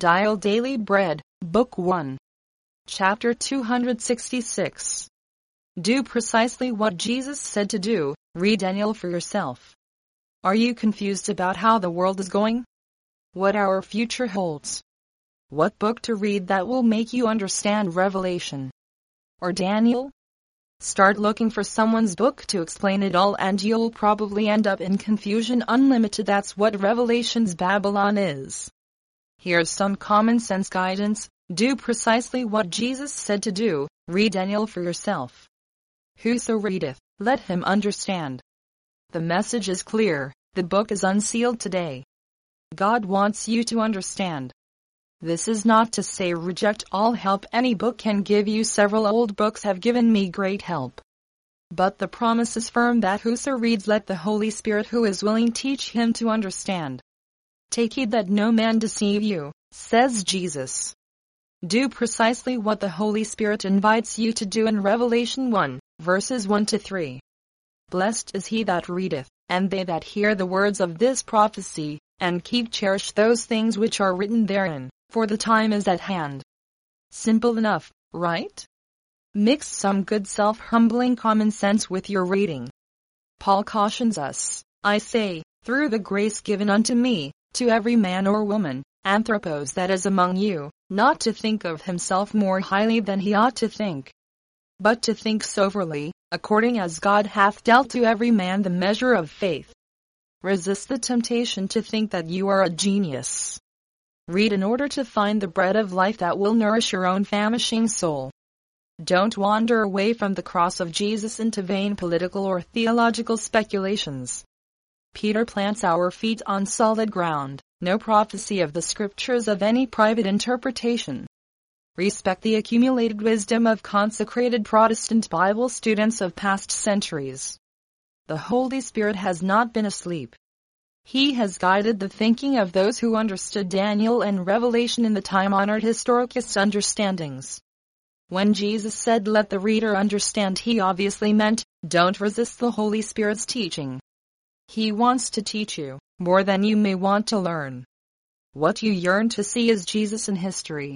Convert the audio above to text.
Dial Daily Bread, Book 1. Chapter 266. Do precisely what Jesus said to do. Read Daniel for yourself. Are you confused about how the world is going? What our future holds? What book to read that will make you understand Revelation or Daniel? Start looking for someone's book to explain it all and you'll probably end up in confusion unlimited. That's what Revelation's Babylon is. Here's some common sense guidance. Do precisely what Jesus said to do. Read Daniel for yourself. Whoso readeth, let him understand. The message is clear. The book is unsealed today. God wants you to understand. This is not to say reject all help any book can give you. Several old books have given me great help. But the promise is firm that whoso reads, let the Holy Spirit who is willing teach him to understand. Take heed that no man deceive you, says Jesus. Do precisely what the Holy Spirit invites you to do in Revelation 1, verses 1-3. Blessed is he that readeth, and they that hear the words of this prophecy, and cherish those things which are written therein, for the time is at hand. Simple enough, right? Mix some good self-humbling common sense with your reading. Paul cautions us, I say, through the grace given unto me, to every man or woman, anthropos that is among you, not to think of himself more highly than he ought to think, but to think soberly, according as God hath dealt to every man the measure of faith. Resist the temptation to think that you are a genius. Read in order to find the bread of life that will nourish your own famishing soul. Don't wander away from the cross of Jesus into vain political or theological speculations. Peter plants our feet on solid ground, no prophecy of the scriptures of any private interpretation. Respect the accumulated wisdom of consecrated Protestant Bible students of past centuries. The Holy Spirit has not been asleep. He has guided the thinking of those who understood Daniel and Revelation in the time-honored historicist understandings. When Jesus said let the reader understand, he obviously meant, don't resist the Holy Spirit's teaching. He wants to teach you more than you may want to learn. What you yearn to see is Jesus in history.